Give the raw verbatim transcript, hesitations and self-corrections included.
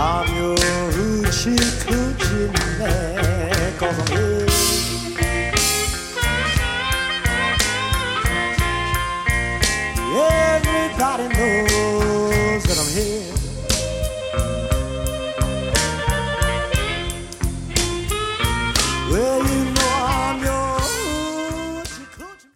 I'm your hoochie coochie man, 'cause I'm here. Everybody knows that I'm here.